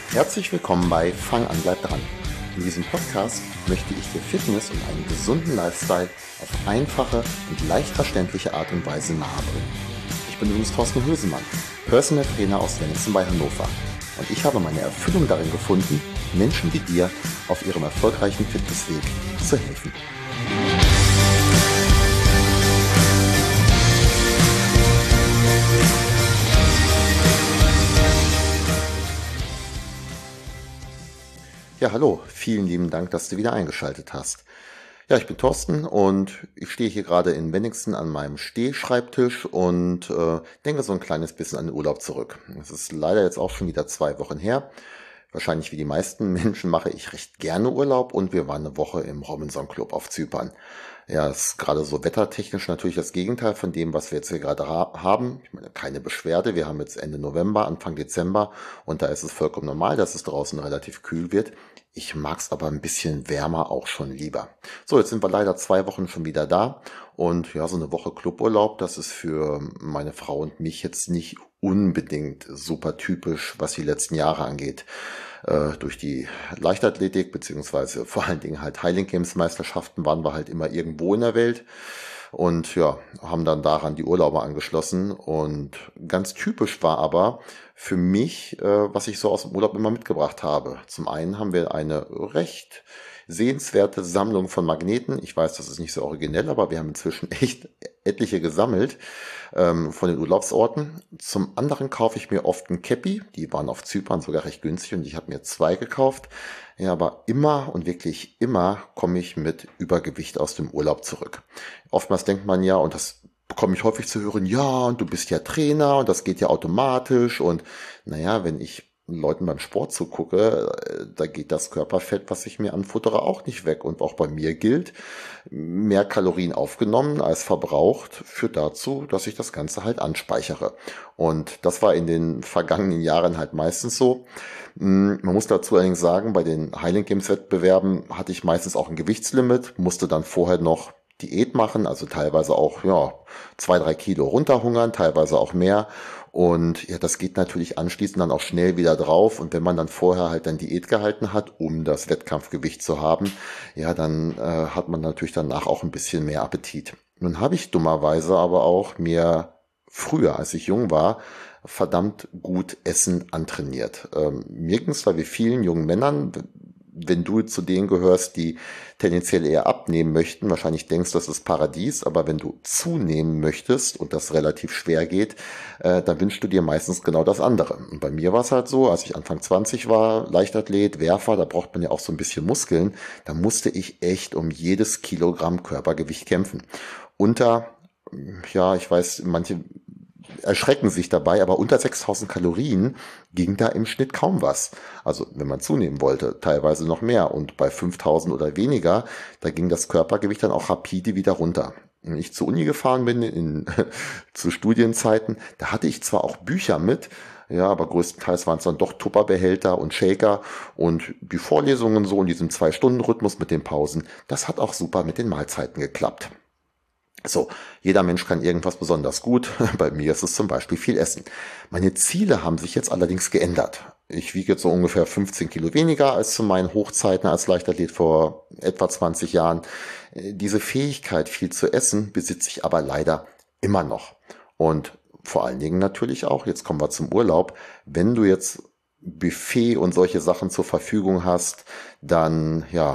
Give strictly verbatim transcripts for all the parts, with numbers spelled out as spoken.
Herzlich willkommen bei Fang an, bleib dran. In diesem Podcast möchte ich dir Fitness und einen gesunden Lifestyle auf einfache und leicht verständliche Art und Weise nahebringen. Ich bin übrigens Thorsten Hösemann, Personal Trainer aus Wenningsen bei Hannover. Und ich habe meine Erfüllung darin gefunden, Menschen wie dir auf ihrem erfolgreichen Fitnessweg zu helfen. Ja, hallo, vielen lieben Dank, dass du wieder eingeschaltet hast. Ja, ich bin Thorsten und ich stehe hier gerade in Wenningsen an meinem Stehschreibtisch und äh, denke so ein kleines bisschen an den Urlaub zurück. Es ist leider jetzt auch schon wieder zwei Wochen her. Wahrscheinlich wie die meisten Menschen mache ich recht gerne Urlaub und wir waren eine Woche im Robinson Club auf Zypern. Ja, ist gerade so wettertechnisch natürlich das Gegenteil von dem, was wir jetzt hier gerade ha- haben. Ich meine, keine Beschwerde. Wir haben jetzt Ende November, Anfang Dezember und da ist es vollkommen normal, dass es draußen relativ kühl wird. Ich mag's aber ein bisschen wärmer auch schon lieber. So, jetzt sind wir leider zwei Wochen schon wieder da und ja, so eine Woche Cluburlaub, das ist für meine Frau und mich jetzt nicht unbedingt super typisch, was die letzten Jahre angeht. Äh, durch die Leichtathletik beziehungsweise vor allen Dingen halt Highland Games Meisterschaften waren wir halt immer irgendwo in der Welt und ja, haben dann daran die Urlaube angeschlossen und ganz typisch war aber für mich, äh, was ich so aus dem Urlaub immer mitgebracht habe. Zum einen haben wir eine recht sehenswerte Sammlung von Magneten. Ich weiß, das ist nicht so originell, aber wir haben inzwischen echt etliche gesammelt ähm, von den Urlaubsorten. Zum anderen kaufe ich mir oft ein Käppi. Die waren auf Zypern sogar recht günstig und ich habe mir zwei gekauft. Ja, aber immer und wirklich immer komme ich mit Übergewicht aus dem Urlaub zurück. Oftmals denkt man ja, und das bekomme ich häufig zu hören, ja, und du bist ja Trainer und das geht ja automatisch. Und naja, wenn ich Leuten beim Sport zugucke, äh, da geht das Körperfett, was ich mir anfuttere, auch nicht weg. Und auch bei mir gilt, mehr Kalorien aufgenommen als verbraucht führt dazu, dass ich das Ganze halt anspeichere. Und das war in den vergangenen Jahren halt meistens so. Mm, Man muss dazu allerdings sagen, bei den Highland Games Wettbewerben hatte ich meistens auch ein Gewichtslimit, musste dann vorher noch Diät machen, also teilweise auch ja zwei, drei Kilo runterhungern, teilweise auch mehr. Und ja, das geht natürlich anschließend dann auch schnell wieder drauf. Und wenn man dann vorher halt dann Diät gehalten hat, um das Wettkampfgewicht zu haben, ja, dann äh, hat man natürlich danach auch ein bisschen mehr Appetit. Nun habe ich dummerweise aber auch mir früher, als ich jung war, verdammt gut Essen antrainiert. Ähm, mir ging es da wie vielen jungen Männern, wenn du zu denen gehörst, die tendenziell eher abnehmen möchten, wahrscheinlich denkst, das ist Paradies, aber wenn du zunehmen möchtest und das relativ schwer geht, äh, dann wünschst du dir meistens genau das andere. Und bei mir war es halt so, als ich Anfang zwanzig war, Leichtathlet, Werfer, da braucht man ja auch so ein bisschen Muskeln, da musste ich echt um jedes Kilogramm Körpergewicht kämpfen. Unter, ja, ich weiß, manche erschrecken sich dabei, aber unter sechstausend Kalorien ging da im Schnitt kaum was. Also wenn man zunehmen wollte, teilweise noch mehr. Und bei fünftausend oder weniger, da ging das Körpergewicht dann auch rapide wieder runter. Wenn ich zur Uni gefahren bin, in, zu Studienzeiten, da hatte ich zwar auch Bücher mit, ja, aber größtenteils waren es dann doch Tupperbehälter und Shaker und die Vorlesungen so in diesem Zwei-Stunden-Rhythmus mit den Pausen, das hat auch super mit den Mahlzeiten geklappt. So, jeder Mensch kann irgendwas besonders gut. Bei mir ist es zum Beispiel viel Essen. Meine Ziele haben sich jetzt allerdings geändert. Ich wiege jetzt so ungefähr fünfzehn Kilo weniger als zu meinen Hochzeiten als Leichtathlet vor etwa zwanzig Jahren. Äh, Diese Fähigkeit, viel zu essen, besitze ich aber leider immer noch. Und vor allen Dingen natürlich auch, jetzt kommen wir zum Urlaub, wenn du jetzt Buffet und solche Sachen zur Verfügung hast, dann ja,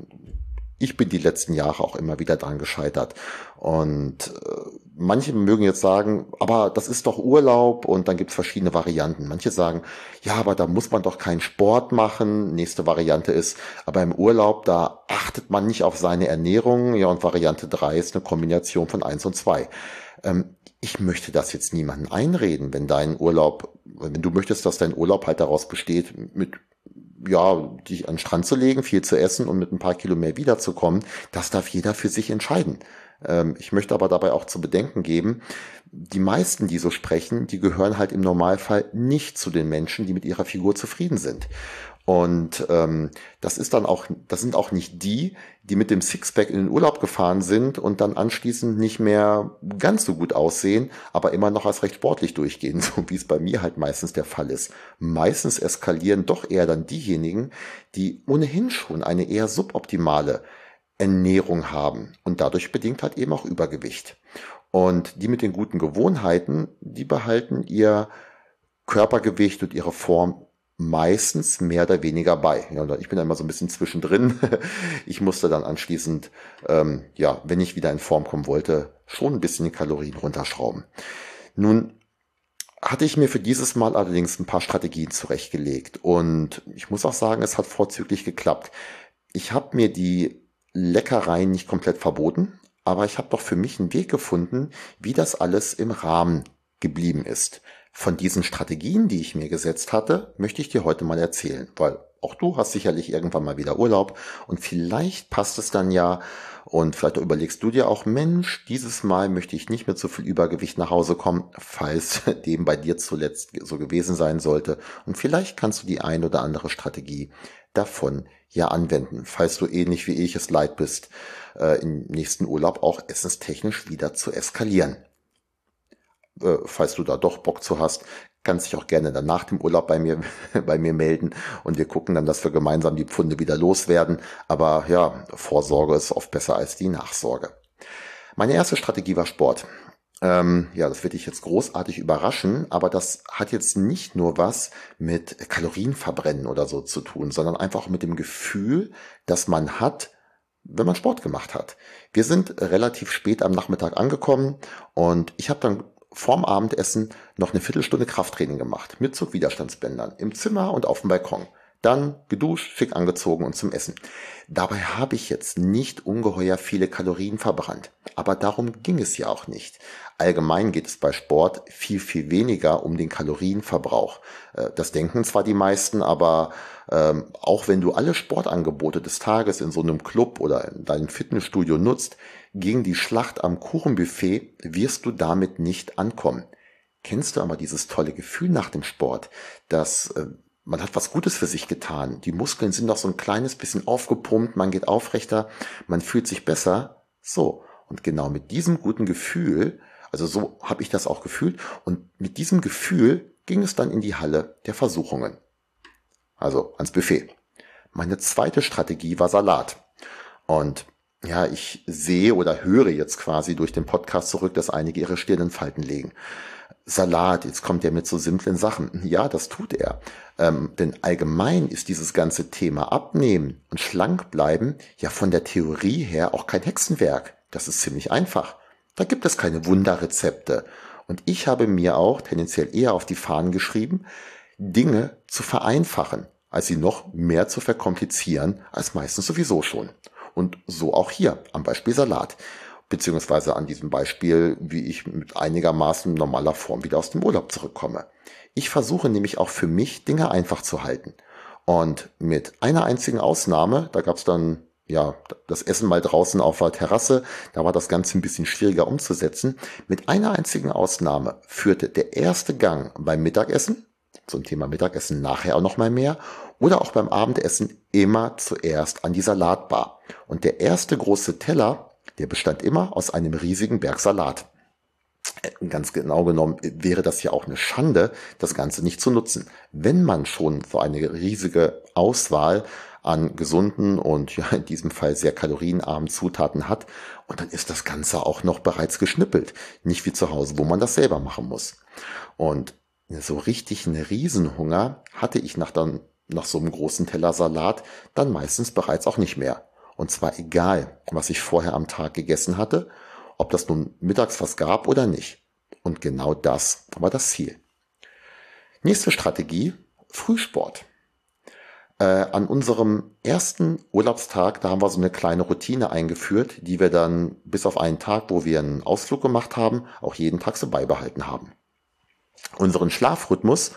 ich bin die letzten Jahre auch immer wieder dran gescheitert. Und äh, manche mögen jetzt sagen, aber das ist doch Urlaub und dann gibt's verschiedene Varianten. Manche sagen, ja, aber da muss man doch keinen Sport machen. Nächste Variante ist, aber im Urlaub, da achtet man nicht auf seine Ernährung. Ja, und Variante drei ist eine Kombination von eins und zwei. Ähm, ich möchte das jetzt niemandem einreden, wenn dein Urlaub, wenn du möchtest, dass dein Urlaub halt daraus besteht, mit ja, dich an den Strand zu legen, viel zu essen und mit ein paar Kilo mehr wiederzukommen, das darf jeder für sich entscheiden. Ähm, ich möchte aber dabei auch zu bedenken geben, die meisten, die so sprechen, die gehören halt im Normalfall nicht zu den Menschen, die mit ihrer Figur zufrieden sind. Und ähm, das ist dann auch, das sind auch nicht die, die mit dem Sixpack in den Urlaub gefahren sind und dann anschließend nicht mehr ganz so gut aussehen, aber immer noch als recht sportlich durchgehen, so wie es bei mir halt meistens der Fall ist. Meistens eskalieren doch eher dann diejenigen, die ohnehin schon eine eher suboptimale Ernährung haben und dadurch bedingt halt eben auch Übergewicht. Und die mit den guten Gewohnheiten, die behalten ihr Körpergewicht und ihre Form meistens mehr oder weniger bei. Ja, ich bin da immer so ein bisschen zwischendrin. Ich musste dann anschließend, ähm, ja, wenn ich wieder in Form kommen wollte, schon ein bisschen die Kalorien runterschrauben. Nun hatte ich mir für dieses Mal allerdings ein paar Strategien zurechtgelegt und ich muss auch sagen, es hat vorzüglich geklappt. Ich habe mir die Leckereien nicht komplett verboten, aber ich habe doch für mich einen Weg gefunden, wie das alles im Rahmen geblieben ist. Von diesen Strategien, die ich mir gesetzt hatte, möchte ich dir heute mal erzählen, weil auch du hast sicherlich irgendwann mal wieder Urlaub und vielleicht passt es dann ja und vielleicht überlegst du dir auch, Mensch, dieses Mal möchte ich nicht mit so viel Übergewicht nach Hause kommen, falls dem bei dir zuletzt so gewesen sein sollte und vielleicht kannst du die ein oder andere Strategie davon ja anwenden, falls du ähnlich wie ich es leid bist, äh, im nächsten Urlaub auch essenstechnisch wieder zu eskalieren. Äh, falls du da doch Bock zu hast, kannst dich auch gerne dann nach dem Urlaub bei mir, bei mir melden und wir gucken dann, dass wir gemeinsam die Pfunde wieder loswerden. Aber ja, Vorsorge ist oft besser als die Nachsorge. Meine erste Strategie war Sport. Ähm, ja, das wird dich jetzt großartig überraschen, aber das hat jetzt nicht nur was mit Kalorienverbrennen oder so zu tun, sondern einfach mit dem Gefühl, das man hat, wenn man Sport gemacht hat. Wir sind relativ spät am Nachmittag angekommen und ich habe dann vorm Abendessen noch eine Viertelstunde Krafttraining gemacht mit Zugwiderstandsbändern im Zimmer und auf dem Balkon. Dann geduscht, schick angezogen und zum Essen. Dabei habe ich jetzt nicht ungeheuer viele Kalorien verbrannt. Aber darum ging es ja auch nicht. Allgemein geht es bei Sport viel, viel weniger um den Kalorienverbrauch. Äh, Das denken zwar die meisten, aber ähm, auch wenn du alle Sportangebote des Tages in so einem Club oder in deinem Fitnessstudio nutzt, gegen die Schlacht am Kuchenbuffet wirst du damit nicht ankommen. Kennst du aber dieses tolle Gefühl nach dem Sport, dass äh, man hat was Gutes für sich getan. Die Muskeln sind noch so ein kleines bisschen aufgepumpt, man geht aufrechter, man fühlt sich besser. So, und genau mit diesem guten Gefühl, also so habe ich das auch gefühlt, und mit diesem Gefühl ging es dann in die Halle der Versuchungen, also ans Buffet. Meine zweite Strategie war Salat. Und ja, ich sehe oder höre jetzt quasi durch den Podcast zurück, dass einige ihre Stirn in Falten legen. Salat, jetzt kommt er mit so simplen Sachen. Ja, das tut er. Ähm, denn allgemein ist dieses ganze Thema Abnehmen und schlank bleiben ja von der Theorie her auch kein Hexenwerk. Das ist ziemlich einfach. Da gibt es keine Wunderrezepte. Und ich habe mir auch tendenziell eher auf die Fahnen geschrieben, Dinge zu vereinfachen, als sie noch mehr zu verkomplizieren, als meistens sowieso schon. Und so auch hier am Beispiel Salat. Beziehungsweise an diesem Beispiel, wie ich mit einigermaßen normaler Form wieder aus dem Urlaub zurückkomme. Ich versuche nämlich auch für mich Dinge einfach zu halten. Und mit einer einzigen Ausnahme, da gab es dann ja das Essen mal draußen auf der Terrasse, da war das Ganze ein bisschen schwieriger umzusetzen. Mit einer einzigen Ausnahme führte der erste Gang beim Mittagessen, zum Thema Mittagessen nachher auch noch mal mehr, oder auch beim Abendessen immer zuerst an die Salatbar. Und der erste große Teller, der bestand immer aus einem riesigen Berg Salat. Ganz genau genommen wäre das ja auch eine Schande, das Ganze nicht zu nutzen. Wenn man schon so eine riesige Auswahl an gesunden und ja in diesem Fall sehr kalorienarmen Zutaten hat, und dann ist das Ganze auch noch bereits geschnippelt. Nicht wie zu Hause, wo man das selber machen muss. Und so richtig einen Riesenhunger hatte ich nach, dann, nach so einem großen Teller Salat dann meistens bereits auch nicht mehr. Und zwar egal, was ich vorher am Tag gegessen hatte, ob das nun mittags was gab oder nicht. Und genau das war das Ziel. Nächste Strategie, Frühsport. Äh, an unserem ersten Urlaubstag, da haben wir so eine kleine Routine eingeführt, die wir dann bis auf einen Tag, wo wir einen Ausflug gemacht haben, auch jeden Tag so beibehalten haben. Unseren Schlafrhythmus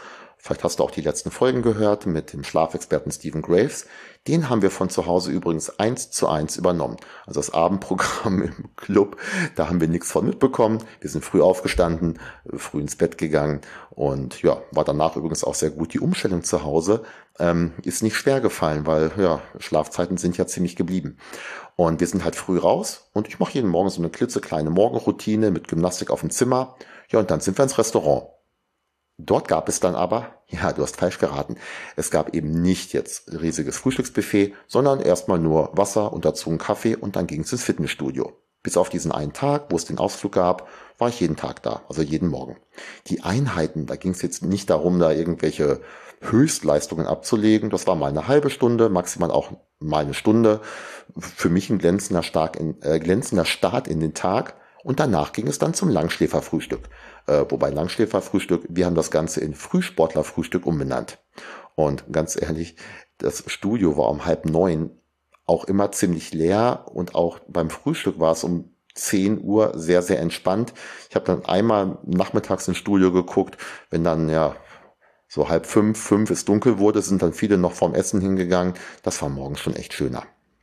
Vielleicht hast du auch die letzten Folgen gehört mit dem Schlafexperten Stephen Graves. Den haben wir von zu Hause übrigens eins zu eins übernommen. Also das Abendprogramm im Club, da haben wir nichts von mitbekommen. Wir sind früh aufgestanden, früh ins Bett gegangen und ja, war danach übrigens auch sehr gut. Die Umstellung zu Hause ähm, ist nicht schwer gefallen, weil ja, Schlafzeiten sind ja ziemlich geblieben. Und wir sind halt früh raus und ich mache jeden Morgen so eine klitzekleine Morgenroutine mit Gymnastik auf dem Zimmer. Ja, und dann sind wir ins Restaurant. Dort gab es dann aber, ja, du hast falsch geraten, es gab eben nicht jetzt riesiges Frühstücksbuffet, sondern erstmal nur Wasser und dazu einen Kaffee und dann ging es ins Fitnessstudio. Bis auf diesen einen Tag, wo es den Ausflug gab, war ich jeden Tag da, also jeden Morgen. Die Einheiten, da ging es jetzt nicht darum, da irgendwelche Höchstleistungen abzulegen. Das war mal eine halbe Stunde, maximal auch mal eine Stunde. Für mich ein glänzender, stark in, äh, glänzender Start in den Tag. Und danach ging es dann zum Langschläferfrühstück. Äh, wobei Langschläferfrühstück, wir haben das Ganze in Frühsportlerfrühstück umbenannt. Und ganz ehrlich, das Studio war um halb neun auch immer ziemlich leer und auch beim Frühstück war es um zehn Uhr sehr, sehr entspannt. Ich habe dann einmal nachmittags ins Studio geguckt, wenn dann ja so halb fünf, fünf es dunkel wurde, sind dann viele noch vorm Essen hingegangen. Das war morgens schon echt schöner.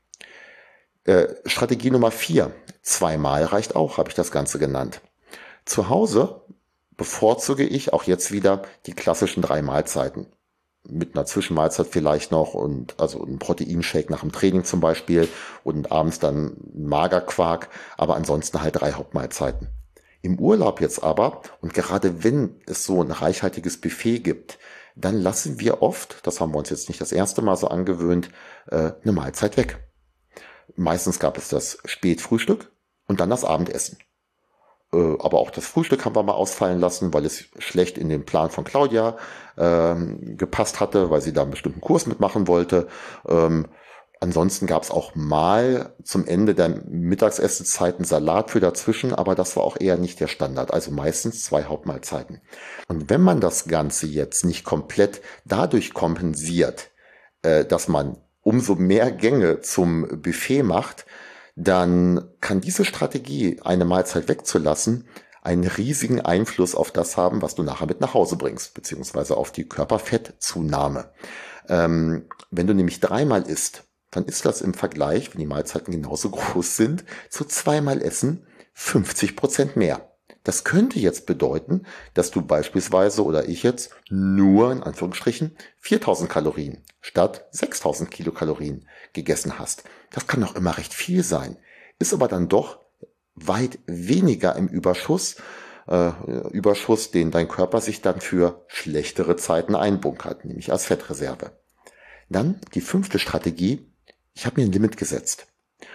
Äh, Strategie Nummer vier. Zweimal reicht auch, habe ich das Ganze genannt. Zu Hause bevorzuge ich auch jetzt wieder die klassischen drei Mahlzeiten. Mit einer Zwischenmahlzeit vielleicht noch und also ein Proteinshake nach dem Training zum Beispiel und abends dann Magerquark, aber ansonsten halt drei Hauptmahlzeiten. Im Urlaub jetzt aber, und gerade wenn es so ein reichhaltiges Buffet gibt, dann lassen wir oft, das haben wir uns jetzt nicht das erste Mal so angewöhnt, eine Mahlzeit weg. Meistens gab es das Spätfrühstück und dann das Abendessen. Aber auch das Frühstück haben wir mal ausfallen lassen, weil es schlecht in den Plan von Claudia ähm, gepasst hatte, weil sie da einen bestimmten Kurs mitmachen wollte. Ähm, ansonsten gab es auch mal zum Ende der Mittagsessenzeiten Salat für dazwischen, aber das war auch eher nicht der Standard. Also meistens zwei Hauptmahlzeiten. Und wenn man das Ganze jetzt nicht komplett dadurch kompensiert, äh, dass man umso mehr Gänge zum Buffet macht, dann kann diese Strategie, eine Mahlzeit wegzulassen, einen riesigen Einfluss auf das haben, was du nachher mit nach Hause bringst, beziehungsweise auf die Körperfettzunahme. Ähm, wenn du nämlich dreimal isst, dann ist das im Vergleich, wenn die Mahlzeiten genauso groß sind, zu zweimal Essen fünfzig Prozent mehr. Das könnte jetzt bedeuten, dass du beispielsweise oder ich jetzt nur in Anführungsstrichen viertausend Kalorien statt sechstausend Kilokalorien gegessen hast. Das kann noch immer recht viel sein, ist aber dann doch weit weniger im Überschuss, äh, Überschuss, den dein Körper sich dann für schlechtere Zeiten einbunkert, nämlich als Fettreserve. Dann die fünfte Strategie, ich habe mir ein Limit gesetzt.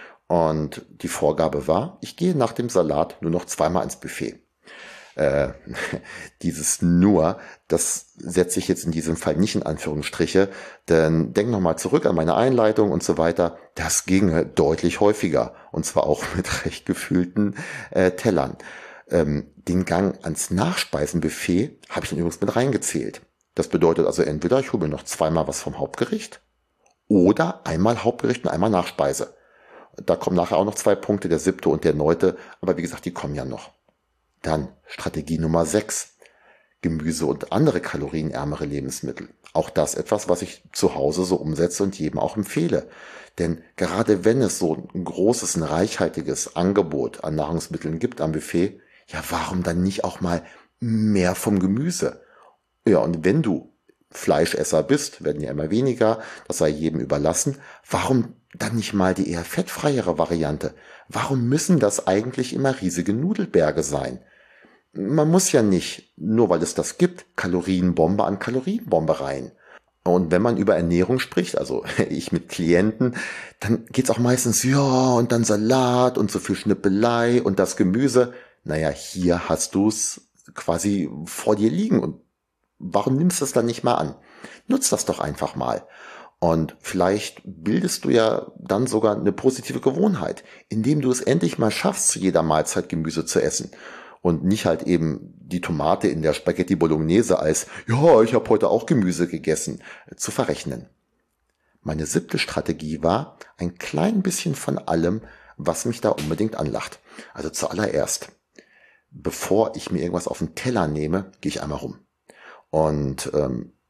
Und die Vorgabe war, ich gehe nach dem Salat nur noch zweimal ins Buffet. Äh, dieses nur, das setze ich jetzt in diesem Fall nicht in Anführungsstriche, denn denk nochmal zurück an meine Einleitung und so weiter. Das ginge deutlich häufiger und zwar auch mit recht gefüllten äh, Tellern. Ähm, den Gang ans Nachspeisenbuffet habe ich dann übrigens mit reingezählt. Das bedeutet also entweder ich hole mir noch zweimal was vom Hauptgericht oder einmal Hauptgericht und einmal Nachspeise. Da kommen nachher auch noch zwei Punkte, der siebte und der neunte, aber wie gesagt, die kommen ja noch. Dann Strategie Nummer sechs. Gemüse und andere kalorienärmere Lebensmittel. Auch das etwas, was ich zu Hause so umsetze und jedem auch empfehle. Denn gerade wenn es so ein großes, ein reichhaltiges Angebot an Nahrungsmitteln gibt am Buffet, ja, warum dann nicht auch mal mehr vom Gemüse? Ja, und wenn du Fleischesser bist, werden ja immer weniger, das sei jedem überlassen, warum dann nicht mal die eher fettfreiere Variante? Warum müssen das eigentlich immer riesige Nudelberge sein? Man muss ja nicht, nur weil es das gibt, Kalorienbombe an Kalorienbombe rein. Und wenn man über Ernährung spricht, also ich mit Klienten, dann geht's auch meistens, ja, und dann Salat und so viel Schnippelei und das Gemüse. Naja, hier hast du's quasi vor dir liegen und warum nimmst du es dann nicht mal an? Nutz das doch einfach mal. Und vielleicht bildest du ja dann sogar eine positive Gewohnheit, indem du es endlich mal schaffst, zu jeder Mahlzeit Gemüse zu essen. Und nicht halt eben die Tomate in der Spaghetti Bolognese als, ja, ich habe heute auch Gemüse gegessen, zu verrechnen. Meine siebte Strategie war, ein klein bisschen von allem, was mich da unbedingt anlacht. Also zuallererst, bevor ich mir irgendwas auf den Teller nehme, gehe ich einmal rum. Und ähm,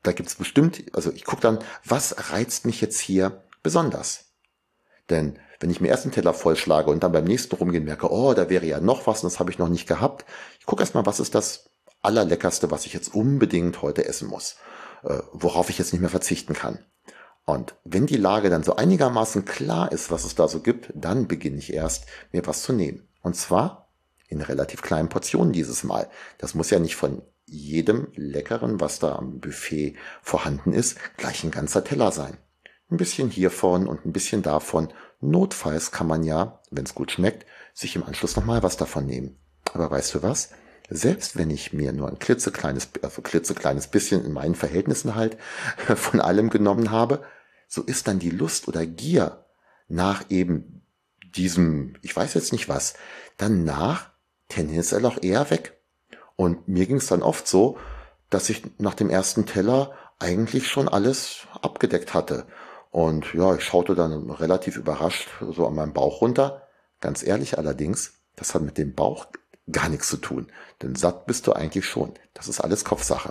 da gibt's bestimmt, also ich gucke dann, was reizt mich jetzt hier besonders? Denn wenn ich mir erst einen Teller vollschlage und dann beim nächsten rumgehen merke, oh, da wäre ja noch was und das habe ich noch nicht gehabt. Ich gucke erstmal, was ist das Allerleckerste, was ich jetzt unbedingt heute essen muss, äh, worauf ich jetzt nicht mehr verzichten kann. Und wenn die Lage dann so einigermaßen klar ist, was es da so gibt, dann beginne ich erst, mir was zu nehmen. Und zwar in relativ kleinen Portionen dieses Mal. Das muss ja nicht von jedem Leckeren, was da am Buffet vorhanden ist, gleich ein ganzer Teller sein. Ein bisschen hiervon und ein bisschen davon. Notfalls kann man ja, wenn es gut schmeckt, sich im Anschluss nochmal was davon nehmen. Aber weißt du was? Selbst wenn ich mir nur ein klitzekleines, also klitzekleines bisschen in meinen Verhältnissen halt von allem genommen habe, so ist dann die Lust oder Gier nach eben diesem, ich weiß jetzt nicht was, danach tendenziell auch eher weg. Und mir ging es dann oft so, dass ich nach dem ersten Teller eigentlich schon alles abgedeckt hatte. Und ja, ich schaute dann relativ überrascht so an meinem Bauch runter. Ganz ehrlich allerdings, das hat mit dem Bauch gar nichts zu tun. Denn satt bist du eigentlich schon. Das ist alles Kopfsache.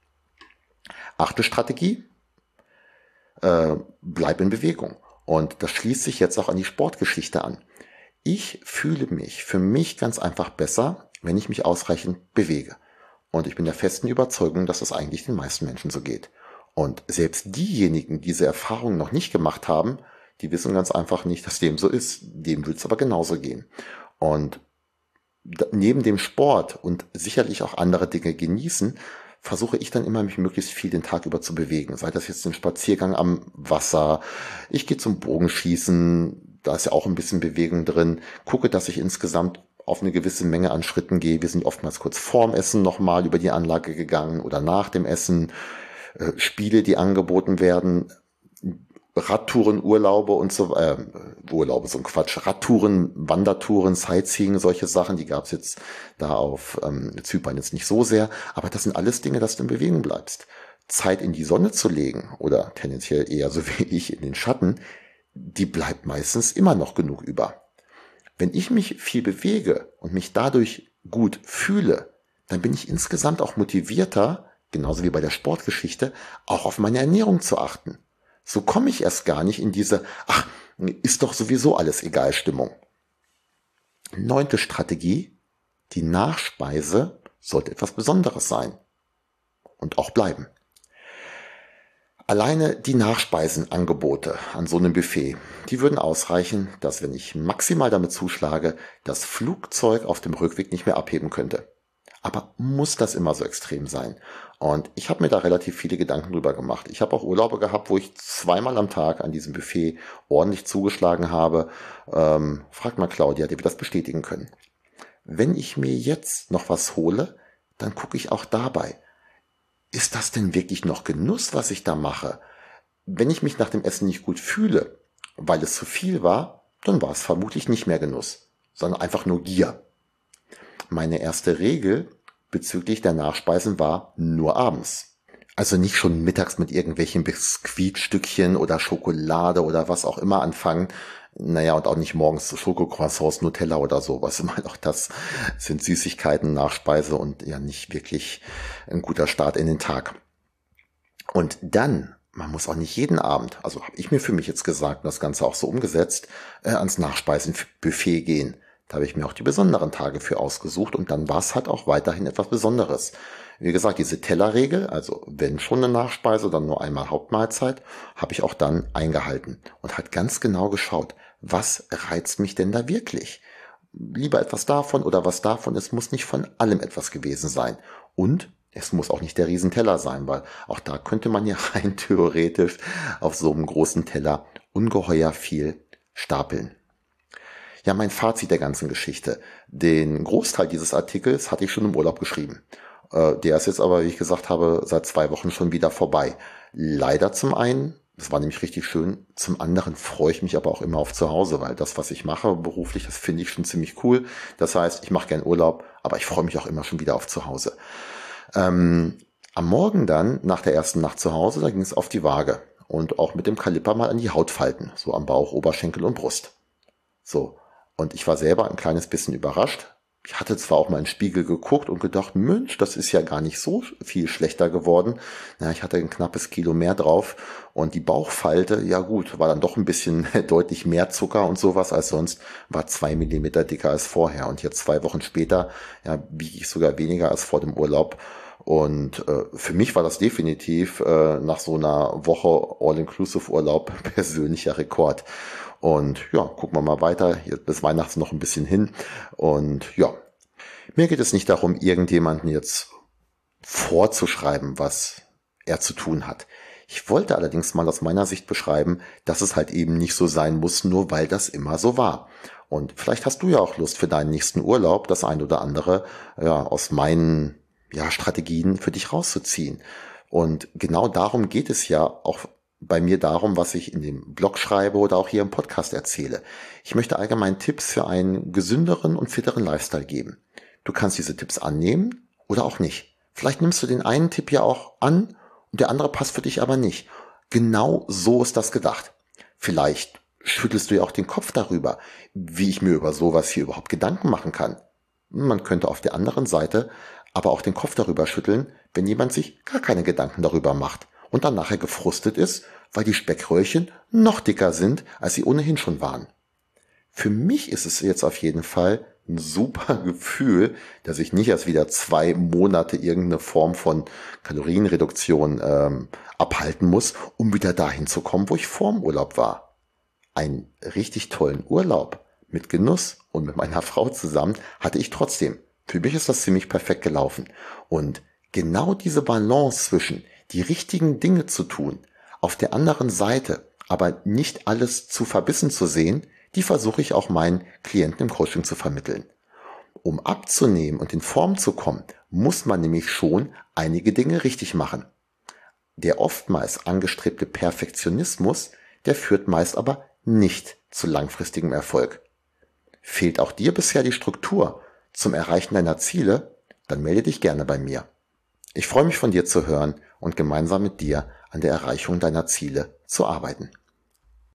Achte Strategie, äh, bleib in Bewegung. Und das schließt sich jetzt auch an die Sportgeschichte an. Ich fühle mich für mich ganz einfach besser, wenn ich mich ausreichend bewege. Und ich bin der festen Überzeugung, dass das eigentlich den meisten Menschen so geht. Und selbst diejenigen, die diese Erfahrung noch nicht gemacht haben, die wissen ganz einfach nicht, dass dem so ist. Dem wird es aber genauso gehen. Und neben dem Sport und sicherlich auch andere Dinge genießen, versuche ich dann immer, mich möglichst viel den Tag über zu bewegen. Sei das jetzt ein Spaziergang am Wasser, ich gehe zum Bogenschießen, da ist ja auch ein bisschen Bewegung drin, gucke, dass ich insgesamt auf eine gewisse Menge an Schritten gehe. Wir sind oftmals kurz vorm Essen nochmal über die Anlage gegangen oder nach dem Essen. Äh, Spiele, die angeboten werden, Radtouren, Urlaube und so, äh, Urlaube, so ein Quatsch, Radtouren, Wandertouren, Sightseeing, solche Sachen, die gab's jetzt da auf ähm, Zypern jetzt nicht so sehr, aber das sind alles Dinge, dass du in Bewegung bleibst. Zeit in die Sonne zu legen oder tendenziell eher so wie ich in den Schatten, die bleibt meistens immer noch genug über. Wenn ich mich viel bewege und mich dadurch gut fühle, dann bin ich insgesamt auch motivierter, genauso wie bei der Sportgeschichte, auch auf meine Ernährung zu achten. So komme ich erst gar nicht in diese, ach, ist doch sowieso alles egal Stimmung. Neunte Strategie, die Nachspeise sollte etwas Besonderes sein und auch bleiben. Alleine die Nachspeisenangebote an so einem Buffet, die würden ausreichen, dass, wenn ich maximal damit zuschlage, das Flugzeug auf dem Rückweg nicht mehr abheben könnte. Aber muss das immer so extrem sein? Und ich habe mir da relativ viele Gedanken drüber gemacht. Ich habe auch Urlaube gehabt, wo ich zweimal am Tag an diesem Buffet ordentlich zugeschlagen habe. Ähm, frag mal Claudia, die wird das bestätigen können. Wenn ich mir jetzt noch was hole, dann gucke ich auch dabei. Ist das denn wirklich noch Genuss, was ich da mache? Wenn ich mich nach dem Essen nicht gut fühle, weil es zu viel war, dann war es vermutlich nicht mehr Genuss, sondern einfach nur Gier. Meine erste Regel bezüglich der Nachspeisen war nur abends. Also nicht schon mittags mit irgendwelchen Biskuitstückchen oder Schokolade oder was auch immer anfangen. Naja, und auch nicht morgens Schokocroissants, Nutella oder sowas. Ich meine, auch das sind Süßigkeiten, Nachspeise und ja nicht wirklich ein guter Start in den Tag. Und dann, man muss auch nicht jeden Abend, also habe ich mir für mich jetzt gesagt und das Ganze auch so umgesetzt, äh, ans Nachspeisenbuffet gehen. Da habe ich mir auch die besonderen Tage für ausgesucht und dann war es halt auch weiterhin etwas Besonderes. Wie gesagt, diese Tellerregel, also wenn schon eine Nachspeise, dann nur einmal Hauptmahlzeit, habe ich auch dann eingehalten und halt ganz genau geschaut, was reizt mich denn da wirklich? Lieber etwas davon oder was davon, es muss nicht von allem etwas gewesen sein. Und es muss auch nicht der Riesenteller sein, weil auch da könnte man ja rein theoretisch auf so einem großen Teller ungeheuer viel stapeln. Ja, mein Fazit der ganzen Geschichte. Den Großteil dieses Artikels hatte ich schon im Urlaub geschrieben. Äh, der ist jetzt aber, wie ich gesagt habe, seit zwei Wochen schon wieder vorbei. Leider zum einen, das war nämlich richtig schön, zum anderen freue ich mich aber auch immer auf zu Hause, weil das, was ich mache beruflich, das finde ich schon ziemlich cool. Das heißt, ich mache gern Urlaub, aber ich freue mich auch immer schon wieder auf zu Hause. Ähm, am Morgen dann, nach der ersten Nacht zu Hause, da ging es auf die Waage und auch mit dem Kaliper mal an die Hautfalten, so am Bauch, Oberschenkel und Brust. So. Und ich war selber ein kleines bisschen überrascht, Ich hatte zwar auch mal in den Spiegel geguckt und gedacht, Mensch, das ist ja gar nicht so viel schlechter geworden. Na, ich hatte ein knappes Kilo mehr drauf und die Bauchfalte, ja gut, war dann doch ein bisschen deutlich mehr Zucker und sowas als sonst, war zwei Millimeter dicker als vorher. Und jetzt zwei Wochen später, ja, wiege ich sogar weniger als vor dem Urlaub. Und äh, für mich war das definitiv äh, nach so einer Woche All-Inclusive-Urlaub persönlicher Rekord. Und ja, gucken wir mal weiter. Jetzt bis Weihnachten noch ein bisschen hin. Und ja, mir geht es nicht darum, irgendjemanden jetzt vorzuschreiben, was er zu tun hat. Ich wollte allerdings mal aus meiner Sicht beschreiben, dass es halt eben nicht so sein muss, nur weil das immer so war. Und vielleicht hast du ja auch Lust für deinen nächsten Urlaub, das ein oder andere ja, aus meinen ja, Strategien für dich rauszuziehen. Und genau darum geht es ja auch bei mir darum, was ich in dem Blog schreibe oder auch hier im Podcast erzähle. Ich möchte allgemein Tipps für einen gesünderen und fitteren Lifestyle geben. Du kannst diese Tipps annehmen oder auch nicht. Vielleicht nimmst du den einen Tipp ja auch an und der andere passt für dich aber nicht. Genau so ist das gedacht. Vielleicht schüttelst du ja auch den Kopf darüber, wie ich mir über sowas hier überhaupt Gedanken machen kann. Man könnte auf der anderen Seite aber auch den Kopf darüber schütteln, wenn jemand sich gar keine Gedanken darüber macht und dann nachher gefrustet ist, weil die Speckröllchen noch dicker sind, als sie ohnehin schon waren. Für mich ist es jetzt auf jeden Fall ein super Gefühl, dass ich nicht erst wieder zwei Monate irgendeine Form von Kalorienreduktion ähm, abhalten muss, um wieder dahin zu kommen, wo ich vorm Urlaub war. Einen richtig tollen Urlaub mit Genuss und mit meiner Frau zusammen hatte ich trotzdem. Für mich ist das ziemlich perfekt gelaufen. Und genau diese Balance zwischen die richtigen Dinge zu tun, auf der anderen Seite aber nicht alles zu verbissen zu sehen, die versuche ich auch meinen Klienten im Coaching zu vermitteln. Um abzunehmen und in Form zu kommen, muss man nämlich schon einige Dinge richtig machen. Der oftmals angestrebte Perfektionismus, der führt meist aber nicht zu langfristigem Erfolg. Fehlt auch dir bisher die Struktur zum Erreichen deiner Ziele, dann melde dich gerne bei mir. Ich freue mich von dir zu hören und gemeinsam mit dir an der Erreichung deiner Ziele zu arbeiten.